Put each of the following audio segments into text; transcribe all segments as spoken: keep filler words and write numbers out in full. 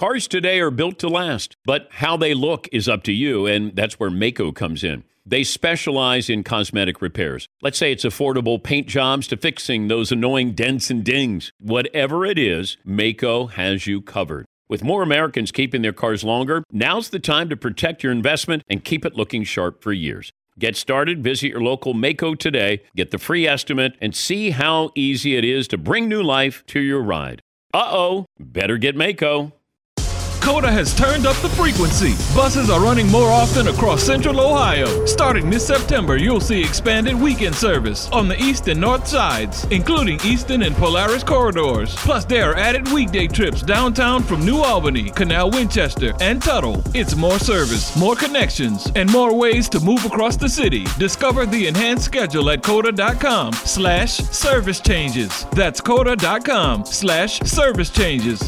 Cars today are built to last, but how they look is up to you, and that's where Maaco comes in. They specialize in cosmetic repairs. Let's say it's affordable paint jobs to fixing those annoying dents and dings. Whatever it is, Maaco has you covered. With more Americans keeping their cars longer, now's the time to protect your investment and keep it looking sharp for years. Get started, visit your local Maaco today, get the free estimate, and see how easy it is to bring new life to your ride. Uh-oh, better get Maaco. COTA has turned up the frequency. Buses are running more often across Central Ohio. Starting this September, you'll see expanded weekend service on the east and north sides, including Easton and Polaris corridors. Plus, there are added weekday trips downtown from New Albany, Canal Winchester, and Tuttle. It's more service, more connections, and more ways to move across the city. Discover the enhanced schedule at COTA.com slash service changes. That's COTA.com slash service changes.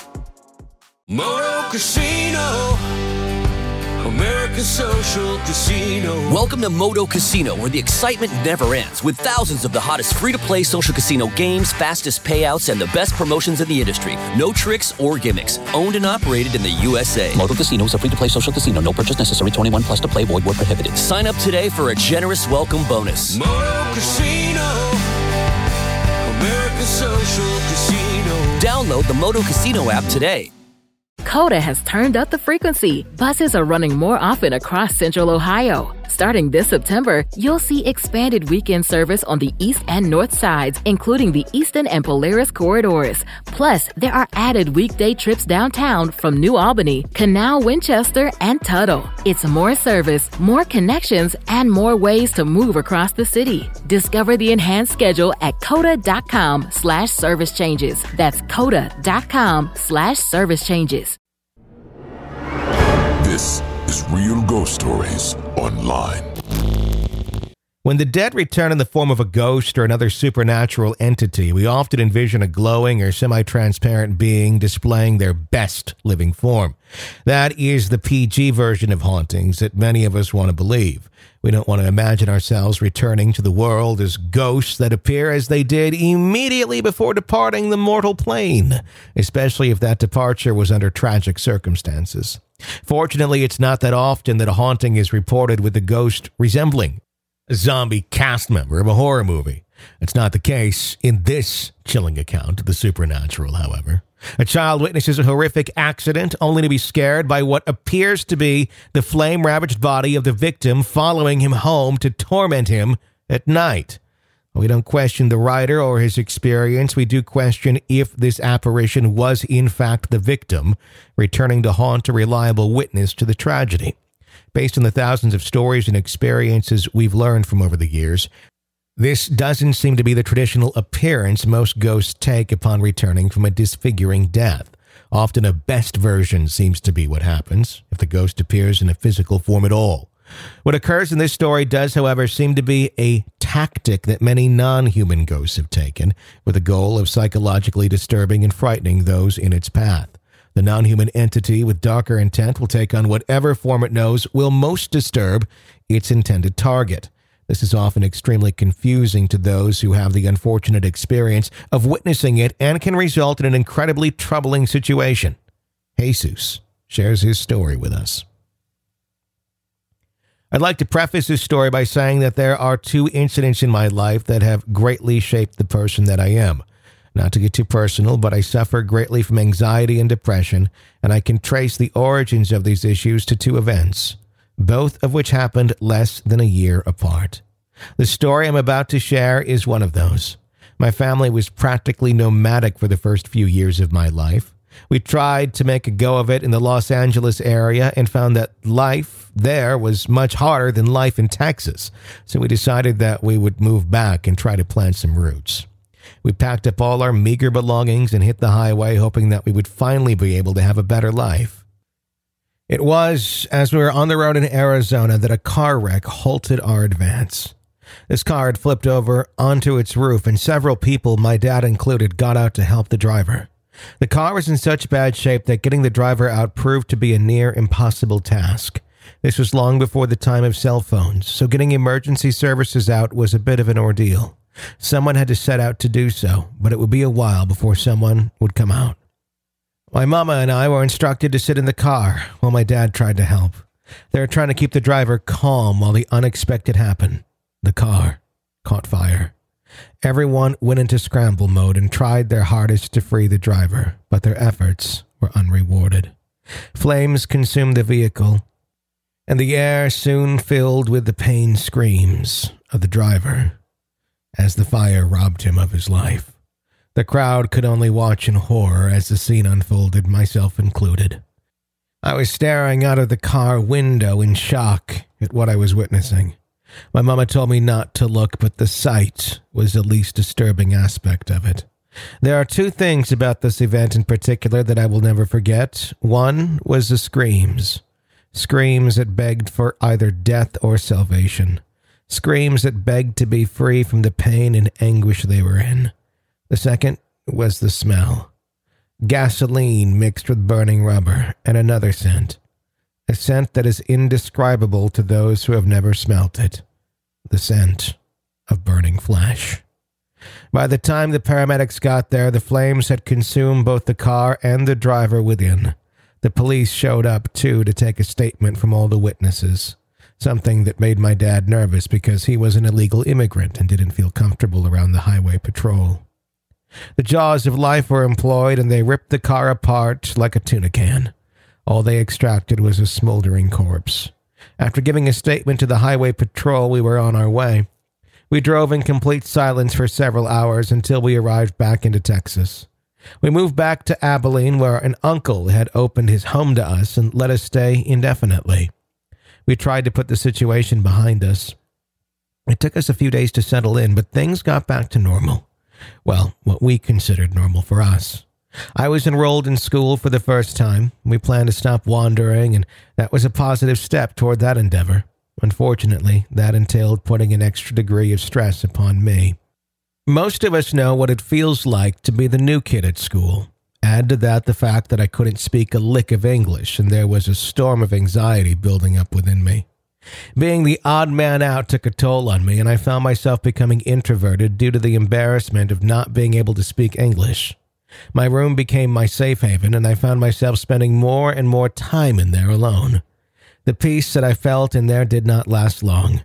Moto Casino, America's social casino. Welcome to Moto Casino, where the excitement never ends, with thousands of the hottest free-to-play social casino games, fastest payouts, and the best promotions in the industry. No tricks or gimmicks. Owned and operated in the U S A. Moto Casino is a free-to-play social casino. No purchase necessary. twenty-one plus to play. Void where prohibited. Sign up today for a generous welcome bonus. Moto Casino, America's social casino. Download the Moto Casino app today. COTA has turned up the frequency. Buses are running more often across Central Ohio. Starting this September, you'll see expanded weekend service on the east and north sides, including the Easton and Polaris corridors. Plus, there are added weekday trips downtown from New Albany, Canal Winchester, and Tuttle. It's more service, more connections, and more ways to move across the city. Discover the enhanced schedule at COTA.com slash service changes. That's COTA.com slash service changes. This is Real Ghost Stories Online. When the dead return in the form of a ghost or another supernatural entity, we often envision a glowing or semi-transparent being displaying their best living form. That is the P G version of hauntings that many of us want to believe. We don't want to imagine ourselves returning to the world as ghosts that appear as they did immediately before departing the mortal plane, especially if that departure was under tragic circumstances. Fortunately, it's not that often that a haunting is reported with the ghost resembling a zombie cast member of a horror movie. It's not the case in this chilling account of the supernatural, however. A child witnesses a horrific accident only to be scared by what appears to be the flame-ravaged body of the victim following him home to torment him at night. We don't question the writer or his experience. We do question if this apparition was in fact the victim, returning to haunt a reliable witness to the tragedy. Based on the thousands of stories and experiences we've learned from over the years, this doesn't seem to be the traditional appearance most ghosts take upon returning from a disfiguring death. Often a best version seems to be what happens, if the ghost appears in a physical form at all. What occurs in this story does, however, seem to be a tactic that many non-human ghosts have taken, with the goal of psychologically disturbing and frightening those in its path. The non-human entity with darker intent will take on whatever form it knows will most disturb its intended target. This is often extremely confusing to those who have the unfortunate experience of witnessing it and can result in an incredibly troubling situation. Jesus shares his story with us. I'd like to preface this story by saying that there are two incidents in my life that have greatly shaped the person that I am. Not to get too personal, but I suffer greatly from anxiety and depression, and I can trace the origins of these issues to two events, both of which happened less than a year apart. The story I'm about to share is one of those. My family was practically nomadic for the first few years of my life. We tried to make a go of it in the Los Angeles area and found that life there was much harder than life in Texas, so we decided that we would move back and try to plant some roots. We packed up all our meager belongings and hit the highway, hoping that we would finally be able to have a better life. It was as we were on the road in Arizona that a car wreck halted our advance. This car had flipped over onto its roof, and several people, my dad included, got out to help the driver. The car was in such bad shape that getting the driver out proved to be a near impossible task. This was long before the time of cell phones, so getting emergency services out was a bit of an ordeal. Someone had to set out to do so, but it would be a while before someone would come out. My mama and I were instructed to sit in the car while my dad tried to help. They were trying to keep the driver calm while the unexpected happened. The car caught fire. Everyone went into scramble mode and tried their hardest to free the driver, but their efforts were unrewarded. Flames consumed the vehicle, and the air soon filled with the pain screams of the driver as the fire robbed him of his life. The crowd could only watch in horror as the scene unfolded, myself included. I was staring out of the car window in shock at what I was witnessing. My mama told me not to look, but the sight was the least disturbing aspect of it. There are two things about this event in particular that I will never forget. One was the screams. Screams that begged for either death or salvation. Screams that begged to be free from the pain and anguish they were in. The second was the smell. Gasoline mixed with burning rubber, and another scent. A scent that is indescribable to those who have never smelt it. The scent of burning flesh. By the time the paramedics got there, the flames had consumed both the car and the driver within. The police showed up, too, to take a statement from all the witnesses. Something that made my dad nervous because he was an illegal immigrant and didn't feel comfortable around the highway patrol. The jaws of life were employed, and they ripped the car apart like a tuna can. All they extracted was a smoldering corpse. After giving a statement to the highway patrol, we were on our way. We drove in complete silence for several hours until we arrived back into Texas. We moved back to Abilene, where an uncle had opened his home to us and let us stay indefinitely. We tried to put the situation behind us. It took us a few days to settle in, but things got back to normal. Well, what we considered normal for us. I was enrolled in school for the first time. We planned to stop wandering, and that was a positive step toward that endeavor. Unfortunately, that entailed putting an extra degree of stress upon me. Most of us know what it feels like to be the new kid at school. Add to that the fact that I couldn't speak a lick of English, and there was a storm of anxiety building up within me. Being the odd man out took a toll on me, and I found myself becoming introverted due to the embarrassment of not being able to speak English. My room became my safe haven, and I found myself spending more and more time in there alone. The peace that I felt in there did not last long.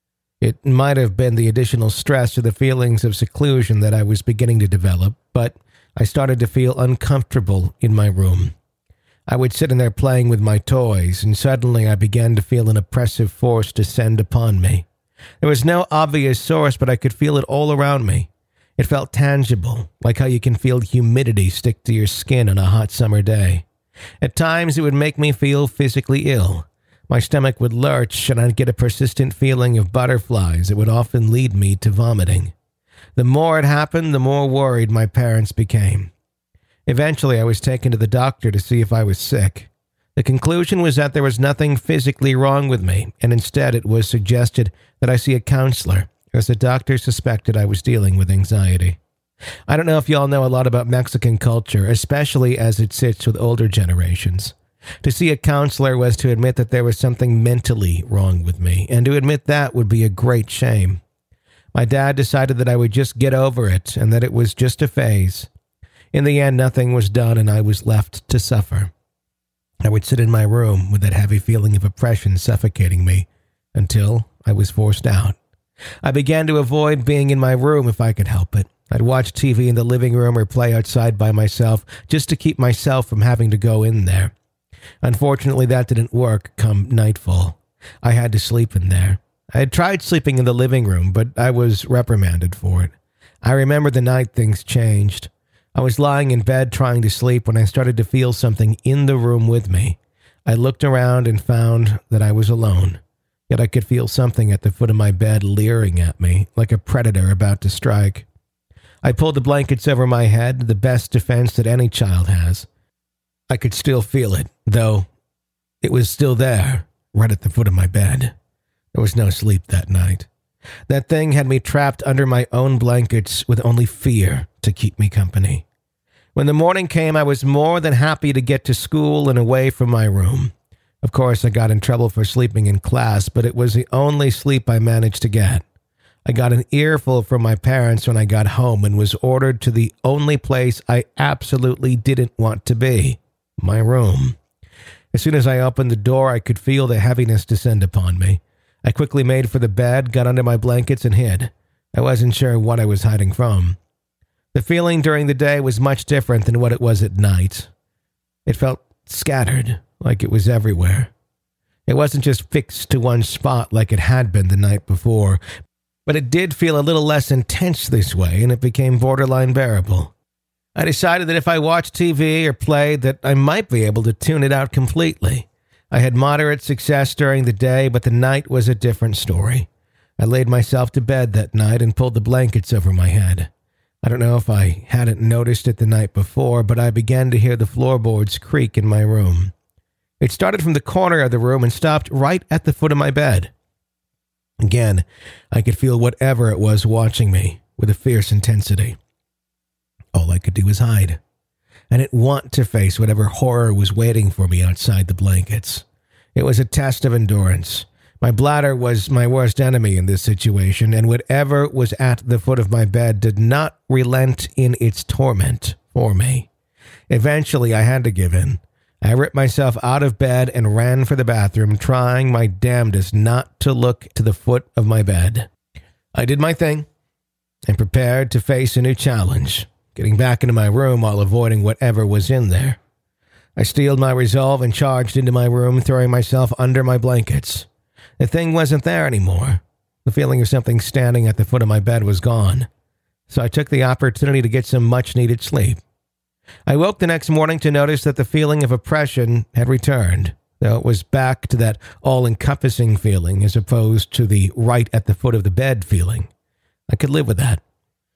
It might have been the additional stress or the feelings of seclusion that I was beginning to develop, but I started to feel uncomfortable in my room. I would sit in there playing with my toys, and suddenly I began to feel an oppressive force descend upon me. There was no obvious source, but I could feel it all around me. It felt tangible, like how you can feel humidity stick to your skin on a hot summer day. At times, it would make me feel physically ill. My stomach would lurch, and I'd get a persistent feeling of butterflies that would often lead me to vomiting. The more it happened, the more worried my parents became. Eventually, I was taken to the doctor to see if I was sick. The conclusion was that there was nothing physically wrong with me, and instead it was suggested that I see a counselor, as the doctor suspected I was dealing with anxiety. I don't know if y'all know a lot about Mexican culture, especially as it sits with older generations. To see a counselor was to admit that there was something mentally wrong with me, and to admit that would be a great shame. My dad decided that I would just get over it, and that it was just a phase. In the end, nothing was done, and I was left to suffer. I would sit in my room with that heavy feeling of oppression suffocating me until I was forced out. I began to avoid being in my room if I could help it. I'd watch T V in the living room or play outside by myself just to keep myself from having to go in there. Unfortunately, that didn't work come nightfall. I had to sleep in there. I had tried sleeping in the living room, but I was reprimanded for it. I remember the night things changed. I was lying in bed trying to sleep when I started to feel something in the room with me. I looked around and found that I was alone. Yet I could feel something at the foot of my bed leering at me, like a predator about to strike. I pulled the blankets over my head, the best defense that any child has. I could still feel it, though it was still there, right at the foot of my bed. There was no sleep that night. That thing had me trapped under my own blankets with only fear to keep me company. When the morning came, I was more than happy to get to school and away from my room. Of course, I got in trouble for sleeping in class, but it was the only sleep I managed to get. I got an earful from my parents when I got home and was ordered to the only place I absolutely didn't want to be, my room. As soon as I opened the door, I could feel the heaviness descend upon me. I quickly made for the bed, got under my blankets, and hid. I wasn't sure what I was hiding from. The feeling during the day was much different than what it was at night. It felt scattered, like it was everywhere. It wasn't just fixed to one spot like it had been the night before, but it did feel a little less intense this way, and it became borderline bearable. I decided that if I watched T V or played, that I might be able to tune it out completely. I had moderate success during the day, but the night was a different story. I laid myself to bed that night and pulled the blankets over my head. I don't know if I hadn't noticed it the night before, but I began to hear the floorboards creak in my room. It started from the corner of the room and stopped right at the foot of my bed. Again, I could feel whatever it was watching me with a fierce intensity. All I could do was hide. I didn't want to face whatever horror was waiting for me outside the blankets. It was a test of endurance. My bladder was my worst enemy in this situation, and whatever was at the foot of my bed did not relent in its torment for me. Eventually, I had to give in. I ripped myself out of bed and ran for the bathroom, trying my damnedest not to look to the foot of my bed. I did my thing and prepared to face a new challenge, getting back into my room while avoiding whatever was in there. I steeled my resolve and charged into my room, throwing myself under my blankets. The thing wasn't there anymore. The feeling of something standing at the foot of my bed was gone, so I took the opportunity to get some much-needed sleep. I woke the next morning to notice that the feeling of oppression had returned, though it was back to that all-encompassing feeling as opposed to the right at the foot of the bed feeling. I could live with that.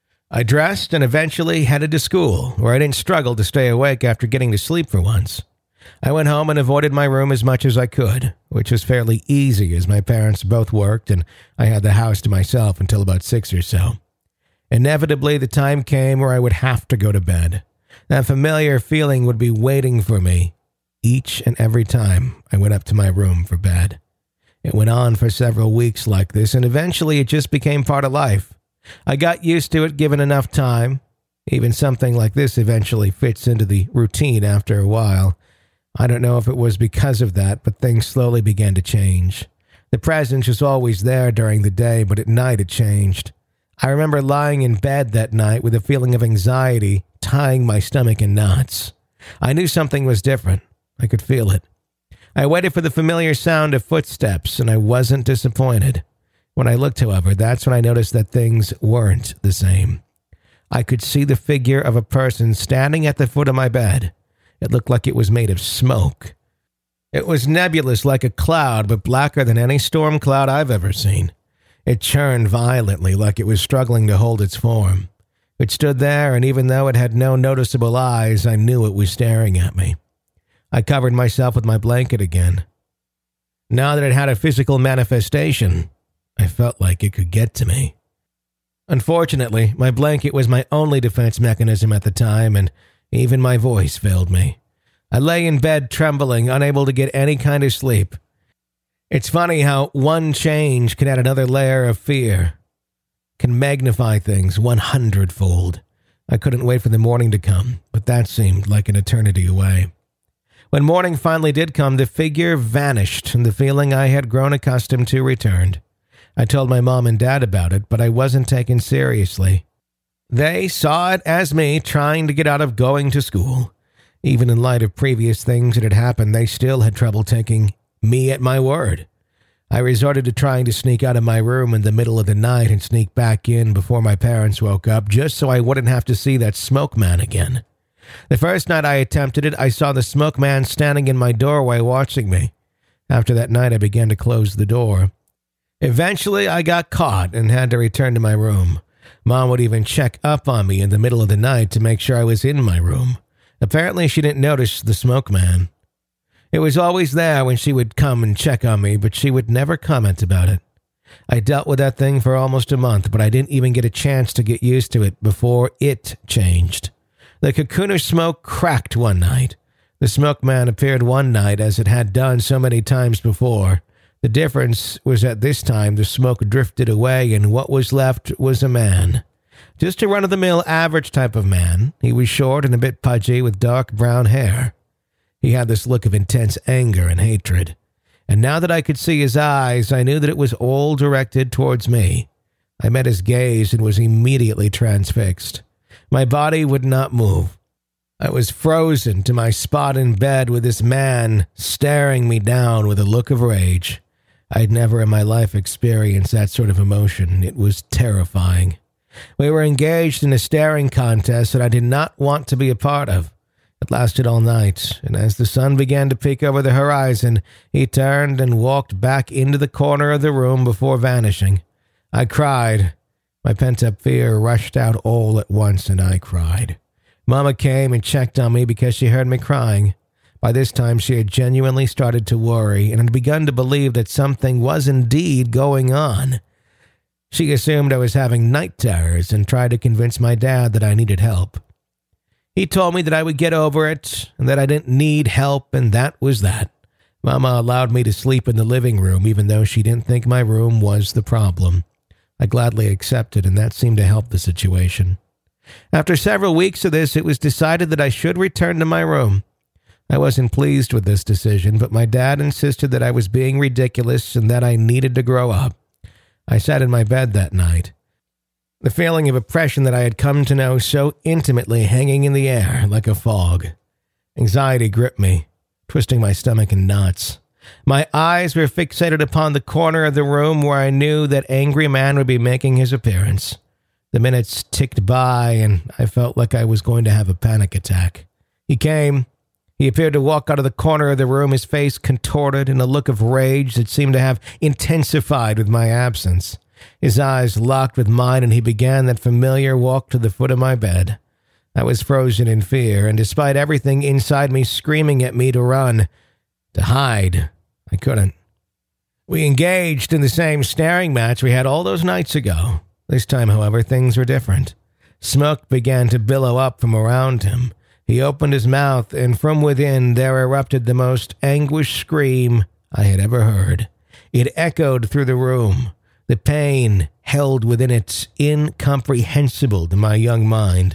I dressed and eventually headed to school, where I didn't struggle to stay awake after getting to sleep for once. I went home and avoided my room as much as I could, which was fairly easy as my parents both worked and I had the house to myself until about six or so. Inevitably, the time came where I would have to go to bed. That familiar feeling would be waiting for me each and every time I went up to my room for bed. It went on for several weeks like this, and eventually it just became part of life. I got used to it given enough time. Even something like this eventually fits into the routine after a while. I don't know if it was because of that, but things slowly began to change. The presence was always there during the day, but at night it changed. I remember lying in bed that night with a feeling of anxiety tying my stomach in knots. I knew something was different. I could feel it. I waited for the familiar sound of footsteps, and I wasn't disappointed. When I looked, however, that's when I noticed that things weren't the same. I could see the figure of a person standing at the foot of my bed. It looked like it was made of smoke. It was nebulous like a cloud, but blacker than any storm cloud I've ever seen. It churned violently like it was struggling to hold its form. It stood there, and even though it had no noticeable eyes, I knew it was staring at me. I covered myself with my blanket again. Now that it had a physical manifestation, I felt like it could get to me. Unfortunately, my blanket was my only defense mechanism at the time, and even my voice failed me. I lay in bed trembling, unable to get any kind of sleep. It's funny how one change can add another layer of fear, can magnify things one hundredfold. I couldn't wait for the morning to come, but that seemed like an eternity away. When morning finally did come, the figure vanished and the feeling I had grown accustomed to returned. I told my mom and dad about it, but I wasn't taken seriously. They saw it as me trying to get out of going to school. Even in light of previous things that had happened, they still had trouble taking me at my word. I resorted to trying to sneak out of my room in the middle of the night and sneak back in before my parents woke up, just so I wouldn't have to see that smoke man again. The first night I attempted it, I saw the smoke man standing in my doorway watching me. After that night, I began to close the door. Eventually, I got caught and had to return to my room. Mom would even check up on me in the middle of the night to make sure I was in my room. Apparently, she didn't notice the smoke man. It was always there when she would come and check on me, but she would never comment about it. I dealt with that thing for almost a month, but I didn't even get a chance to get used to it before it changed. The cocoon of smoke cracked one night. The smoke man appeared one night as it had done so many times before. The difference was that this time the smoke drifted away and what was left was a man. Just a run-of-the-mill average type of man. He was short and a bit pudgy with dark brown hair. He had this look of intense anger and hatred. And now that I could see his eyes, I knew that it was all directed towards me. I met his gaze and was immediately transfixed. My body would not move. I was frozen to my spot in bed with this man staring me down with a look of rage. I'd never in my life experienced that sort of emotion. It was terrifying. We were engaged in a staring contest that I did not want to be a part of. It lasted all night, and as the sun began to peek over the horizon, he turned and walked back into the corner of the room before vanishing. I cried. My pent-up fear rushed out all at once, and I cried. Mama came and checked on me because she heard me crying. By this time, she had genuinely started to worry and had begun to believe that something was indeed going on. She assumed I was having night terrors and tried to convince my dad that I needed help. He told me that I would get over it and that I didn't need help, and that was that. Mama allowed me to sleep in the living room even though she didn't think my room was the problem. I gladly accepted, and that seemed to help the situation. After several weeks of this, it was decided that I should return to my room. I wasn't pleased with this decision, but my dad insisted that I was being ridiculous and that I needed to grow up. I sat in my bed that night, the feeling of oppression that I had come to know so intimately hanging in the air like a fog. Anxiety gripped me, twisting my stomach in knots. My eyes were fixated upon the corner of the room where I knew that angry man would be making his appearance. The minutes ticked by, and I felt like I was going to have a panic attack. He came. He appeared to walk out of the corner of the room, his face contorted in a look of rage that seemed to have intensified with my absence. His eyes locked with mine, and he began that familiar walk to the foot of my bed. I was frozen in fear, and despite everything inside me screaming at me to run, to hide, I couldn't. We engaged in the same staring match we had all those nights ago. This time, however, things were different. Smoke began to billow up from around him. He opened his mouth, and from within there erupted the most anguished scream I had ever heard. It echoed through the room. The pain held within it, incomprehensible to my young mind.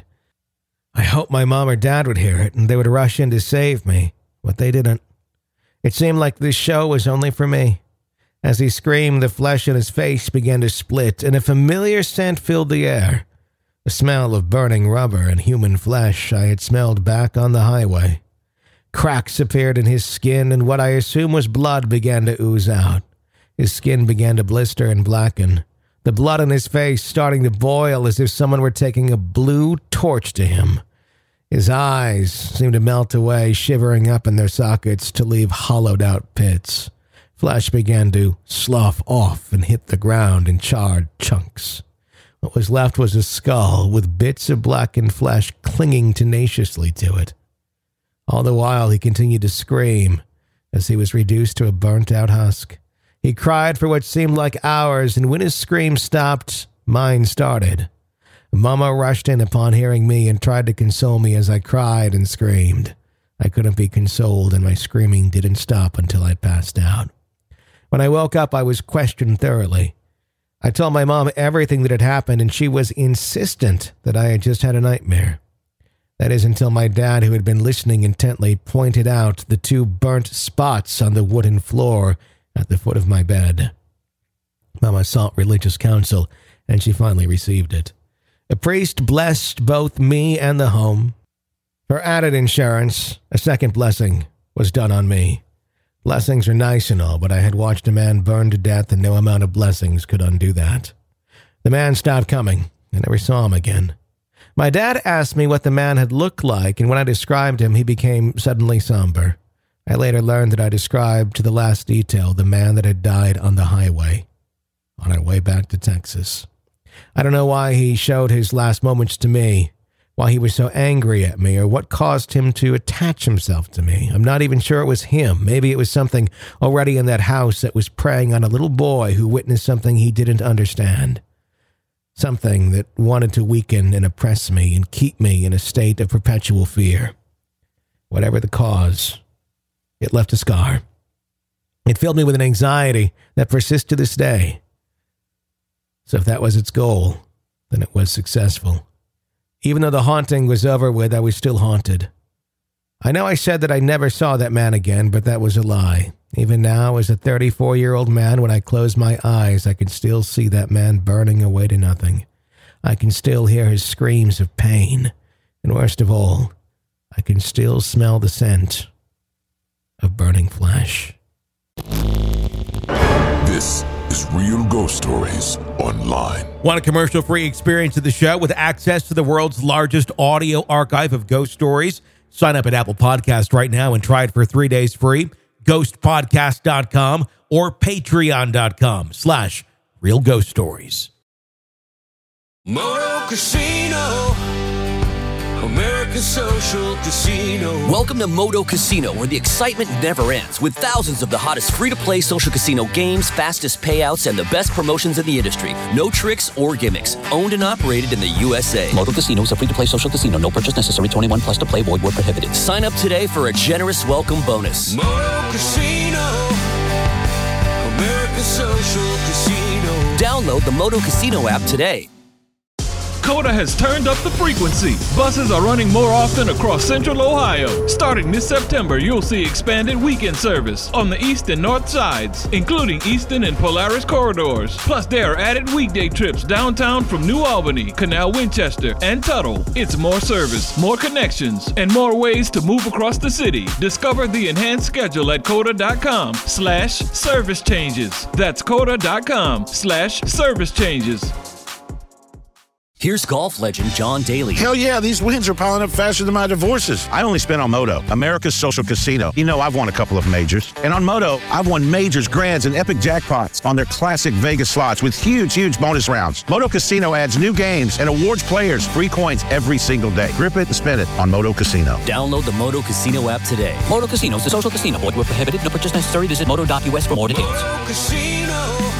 I hoped my mom or dad would hear it, and they would rush in to save me, but they didn't. It seemed like this show was only for me. As he screamed, the flesh in his face began to split, and a familiar scent filled the air. The smell of burning rubber and human flesh I had smelled back on the highway. Cracks appeared in his skin, and what I assumed was blood began to ooze out. His skin began to blister and blacken, the blood on his face starting to boil as if someone were taking a blue torch to him. His eyes seemed to melt away, shivering up in their sockets to leave hollowed-out pits. Flesh began to slough off and hit the ground in charred chunks. What was left was a skull with bits of blackened flesh clinging tenaciously to it. All the while he continued to scream as he was reduced to a burnt-out husk. He cried for what seemed like hours, and when his scream stopped, mine started. Mama rushed in upon hearing me and tried to console me as I cried and screamed. I couldn't be consoled, and my screaming didn't stop until I passed out. When I woke up, I was questioned thoroughly. I told my mom everything that had happened, and she was insistent that I had just had a nightmare. That is until my dad, who had been listening intently, pointed out the two burnt spots on the wooden floor at the foot of my bed. Mama sought religious counsel, and she finally received it. A priest blessed both me and the home. For added insurance, a second blessing was done on me. Blessings are nice and all, but I had watched a man burn to death, and no amount of blessings could undo that. The man stopped coming. I never saw him again. My dad asked me what the man had looked like, and when I described him, he became suddenly somber. I later learned that I described to the last detail the man that had died on the highway, on our way back to Texas. I don't know why he showed his last moments to me, why he was so angry at me, or what caused him to attach himself to me. I'm not even sure it was him. Maybe it was something already in that house that was preying on a little boy who witnessed something he didn't understand. Something that wanted to weaken and oppress me and keep me in a state of perpetual fear. Whatever the cause, it left a scar. It filled me with an anxiety that persists to this day. So if that was its goal, then it was successful. Even though the haunting was over with, I was still haunted. I know I said that I never saw that man again, but that was a lie. Even now, as a thirty-four-year-old man, when I close my eyes, I can still see that man burning away to nothing. I can still hear his screams of pain. And worst of all, I can still smell the scent of burning flesh. This is Real Ghost Stories Online. Want a commercial-free experience of the show with access to the world's largest audio archive of ghost stories? Sign up at Apple Podcast right now and try it for three days free. ghost podcast dot com or patreon dot com slash real ghost stories. Moto Casino, America's social casino. Welcome to Moto Casino, where the excitement never ends, with thousands of the hottest free-to-play social casino games, fastest payouts, and the best promotions in the industry. No tricks or gimmicks. Owned and operated in the U S A. Moto Casino is a free-to-play social casino. No purchase necessary. twenty-one plus to play. Void where prohibited. Sign up today for a generous welcome bonus. Moto Casino, America's social casino. Download the Moto Casino app today. COTA has turned up the frequency. Buses are running more often across Central Ohio. Starting this September, you'll see expanded weekend service on the east and north sides, including Eastern and Polaris corridors. Plus, there are added weekday trips downtown from New Albany, Canal Winchester, and Tuttle. It's more service, more connections, and more ways to move across the city. Discover the enhanced schedule at COTA dot com slash service changes. That's COTA dot com slash service changes. Here's golf legend John Daly. Hell yeah, these wins are piling up faster than my divorces. I only spent on Moto, America's social casino. You know, I've won a couple of majors. And on Moto, I've won majors, grands, and epic jackpots on their classic Vegas slots with huge, huge bonus rounds. Moto Casino adds new games and awards players free coins every single day. Grip it and spin it on Moto Casino. Download the Moto Casino app today. Moto Casino is a social casino. Void where prohibited. No purchase necessary. Visit moto dot u s for more details. Moto Casino,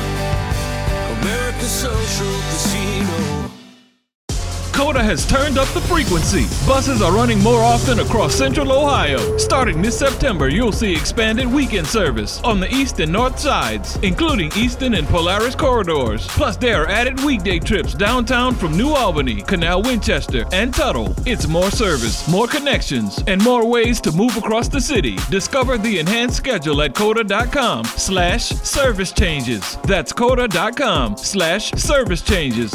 America's social casino. COTA has turned up the frequency. Buses are running more often across Central Ohio. Starting this September, you'll see expanded weekend service on the east and north sides, including Eastern and Polaris corridors. Plus, there are added weekday trips downtown from New Albany, Canal Winchester, and Tuttle. It's more service, more connections, and more ways to move across the city. Discover the enhanced schedule at COTA dot com slash service changes. That's COTA dot com slash service changes.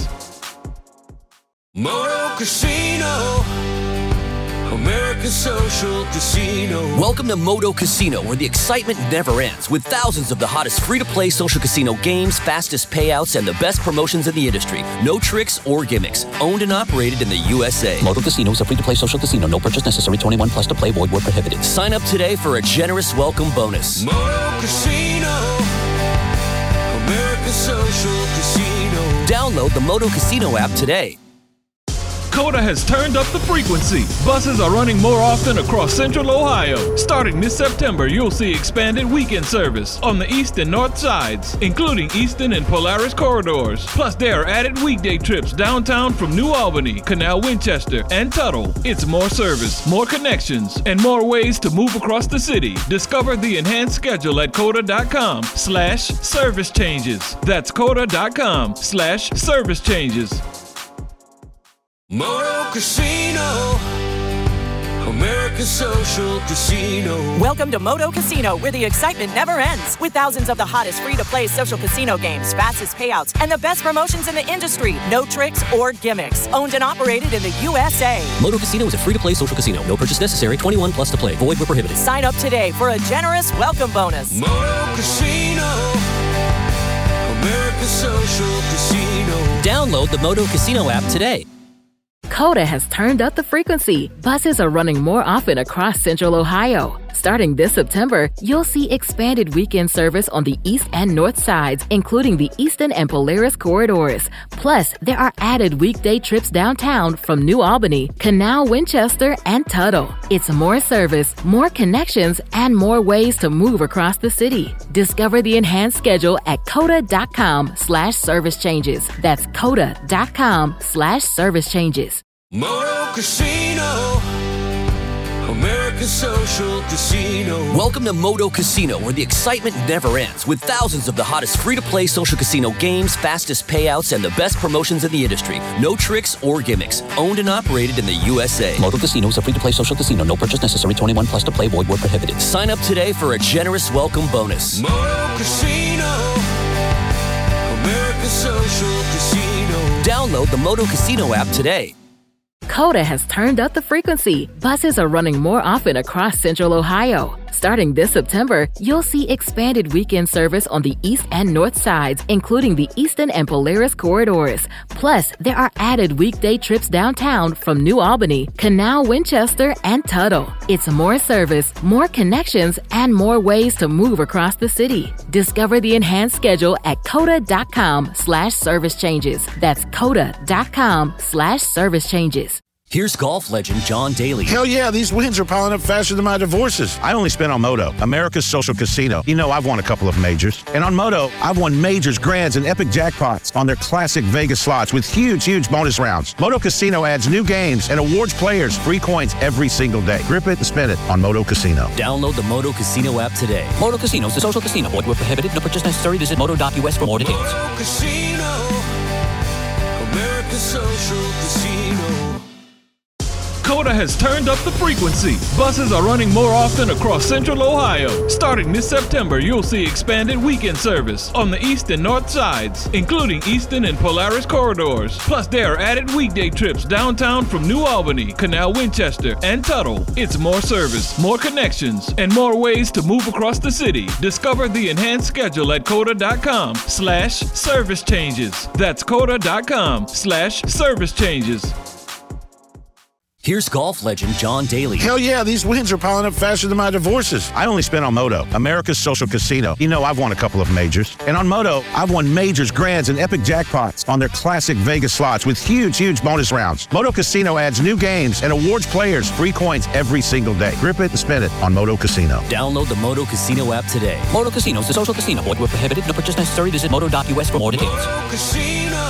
Moto Casino, America's social casino. Welcome to Moto Casino, where the excitement never ends, with thousands of the hottest free-to-play social casino games, fastest payouts, and the best promotions in the industry. No tricks or gimmicks. Owned and operated in the U S A. Moto Casino is a free-to-play social casino. No purchase necessary. twenty-one plus to play. Void where prohibited. Sign up today for a generous welcome bonus. Moto Casino, America's social casino. Download the Moto Casino app today. COTA has turned up the frequency. Buses are running more often across Central Ohio. Starting this September, you'll see expanded weekend service on the east and north sides, including Eastern and Polaris corridors. Plus, there are added weekday trips downtown from New Albany, Canal Winchester, and Tuttle. It's more service, more connections, and more ways to move across the city. Discover the enhanced schedule at COTA dot com slash service changes. That's COTA dot com slash service changes. Moto Casino, America's social casino. Welcome to Moto Casino, where the excitement never ends, with thousands of the hottest free-to-play social casino games, fastest payouts, and the best promotions in the industry. No tricks or gimmicks. Owned and operated in the U S A. Moto Casino is a free-to-play social casino. No purchase necessary. twenty-one plus to play. Void where prohibited. Sign up today for a generous welcome bonus. Moto Casino, America's social casino. Download the Moto Casino app today. COTA has turned up the frequency. Buses are running more often across Central Ohio. Starting this September, you'll see expanded weekend service on the east and north sides, including the Eastern and Polaris corridors. Plus, there are added weekday trips downtown from New Albany, Canal Winchester, and Tuttle. It's more service, more connections, and more ways to move across the city. Discover the enhanced schedule at COTA dot com slash service changes. That's COTA dot com slash service changes. Moto Casino, America's America's Social Casino. Welcome to Moto Casino, where the excitement never ends, with thousands of the hottest free-to-play social casino games, fastest payouts, and the best promotions in the industry. No tricks or gimmicks. Owned and operated in the U S A. Moto Casino is a free-to-play social casino. No purchase necessary. twenty-one plus to play. Void where prohibited. Sign up today for a generous welcome bonus. Moto Casino. America's Social Casino. Download the Moto Casino app today. Coda has turned up the frequency. Buses are running more often across Central Ohio. Starting this September, you'll see expanded weekend service on the east and north sides, including the Eastern and Polaris corridors. Plus, there are added weekday trips downtown from New Albany, Canal Winchester, and Tuttle. It's more service, more connections, and more ways to move across the city. Discover the enhanced schedule at coda.com slash service changes. That's coda.com slash service changes. Here's golf legend John Daly. Hell yeah, these wins are piling up faster than my divorces. I only spent on Moto, America's Social Casino. You know, I've won a couple of majors. And on Moto, I've won majors, grands, and epic jackpots on their classic Vegas slots with huge, huge bonus rounds. Moto Casino adds new games and awards players free coins every single day. Grip it and spin it on Moto Casino. Download the Moto Casino app today. Moto Casino is a social casino. Void where prohibited. No purchase necessary. Visit moto dot U S for more details. Moto Casino. America's Social Casino. Coda has turned up the frequency. Buses are running more often across Central Ohio. Starting this September, you'll see expanded weekend service on the east and north sides, including Eastern and Polaris corridors. Plus, there are added weekday trips downtown from New Albany, Canal Winchester, and Tuttle. It's more service, more connections, and more ways to move across the city. Discover the enhanced schedule at coda.com slash service changes. That's coda.com slash service changes. Here's golf legend John Daly. Hell yeah, these wins are piling up faster than my divorces. I only spent on Moto, America's Social Casino. You know, I've won a couple of majors. And on Moto, I've won majors, grands, and epic jackpots on their classic Vegas slots with huge, huge bonus rounds. Moto Casino adds new games and awards players free coins every single day. Grip it and spin it on Moto Casino. Download the Moto Casino app today. Moto Casino is a social casino. Void where prohibited. No purchase necessary. Visit moto dot U S for more details. Moto Casino.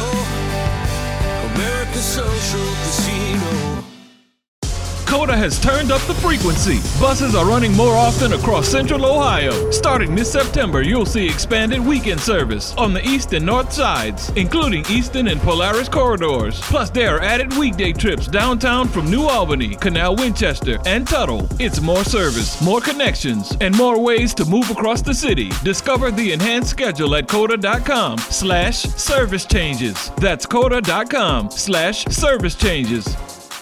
America's Social Casino. Coda has turned up the frequency. Buses are running more often across Central Ohio. Starting this September, you'll see expanded weekend service on the east and north sides, including Eastern and Polaris corridors. Plus, there are added weekday trips downtown from New Albany, Canal Winchester, and Tuttle. It's more service, more connections, and more ways to move across the city. Discover the enhanced schedule at coda.com slash service changes. That's coda.com slash service changes.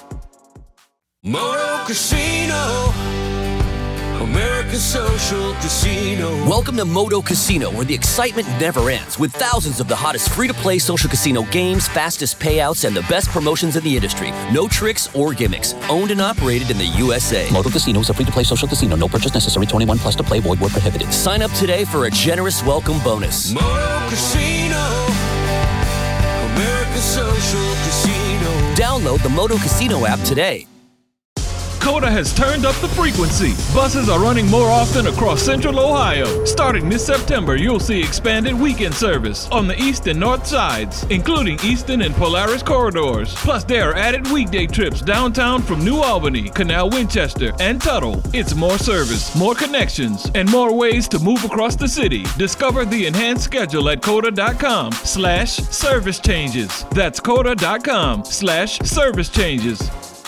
Moto Casino. America's Social Casino. Welcome to Moto Casino, where the excitement never ends, with thousands of the hottest free-to-play social casino games, fastest payouts, and the best promotions in the industry. No tricks or gimmicks. Owned and operated in the U S A. Moto Casino is a free-to-play social casino. No purchase necessary. twenty-one plus to play. Void where prohibited. Sign up today for a generous welcome bonus. Moto Casino. America's Social Casino. Download the Moto Casino app today. Coda has turned up the frequency. Buses are running more often across Central Ohio. Starting this September, you'll see expanded weekend service on the east and north sides, including Eastern and Polaris corridors. Plus, there are added weekday trips downtown from New Albany, Canal Winchester, and Tuttle. It's more service, more connections, and more ways to move across the city. Discover the enhanced schedule at coda.com slash service changes. That's coda.com slash service changes.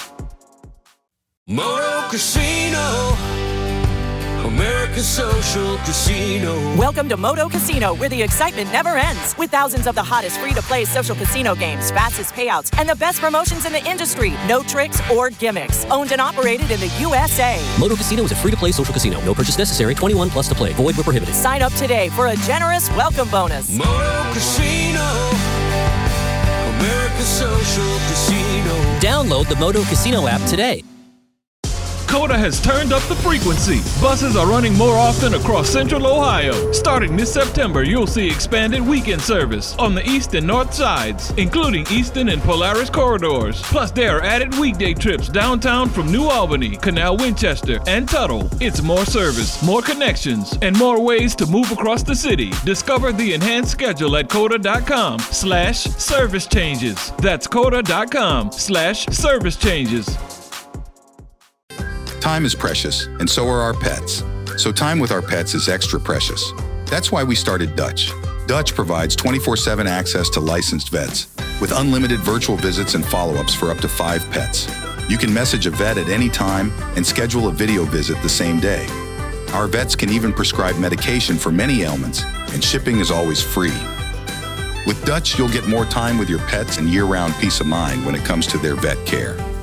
Moto Casino. America's Social Casino. Welcome to Moto Casino, where the excitement never ends. With thousands of the hottest free-to-play social casino games, fastest payouts, and the best promotions in the industry. No tricks or gimmicks. Owned and operated in the U S A. Moto Casino is a free-to-play social casino. No purchase necessary. twenty-one plus to play. Void where prohibited. Sign up today for a generous welcome bonus. Moto Casino. America's Social Casino. Download the Moto Casino app today. Coda has turned up the frequency. Buses are running more often across Central Ohio. Starting this September, you'll see expanded weekend service on the east and north sides, including Eastern and Polaris corridors. Plus, there are added weekday trips downtown from New Albany, Canal Winchester, and Tuttle. It's more service, more connections, and more ways to move across the city. Discover the enhanced schedule at coda.com slash service changes. That's coda.com slash service changes. Time is precious, and so are our pets. So time with our pets is extra precious. That's why we started Dutch. Dutch provides twenty-four seven access to licensed vets, with unlimited virtual visits and follow-ups for up to five pets. You can message a vet at any time and schedule a video visit the same day. Our vets can even prescribe medication for many ailments, and shipping is always free. With Dutch, you'll get more time with your pets and year-round peace of mind when it comes to their vet care.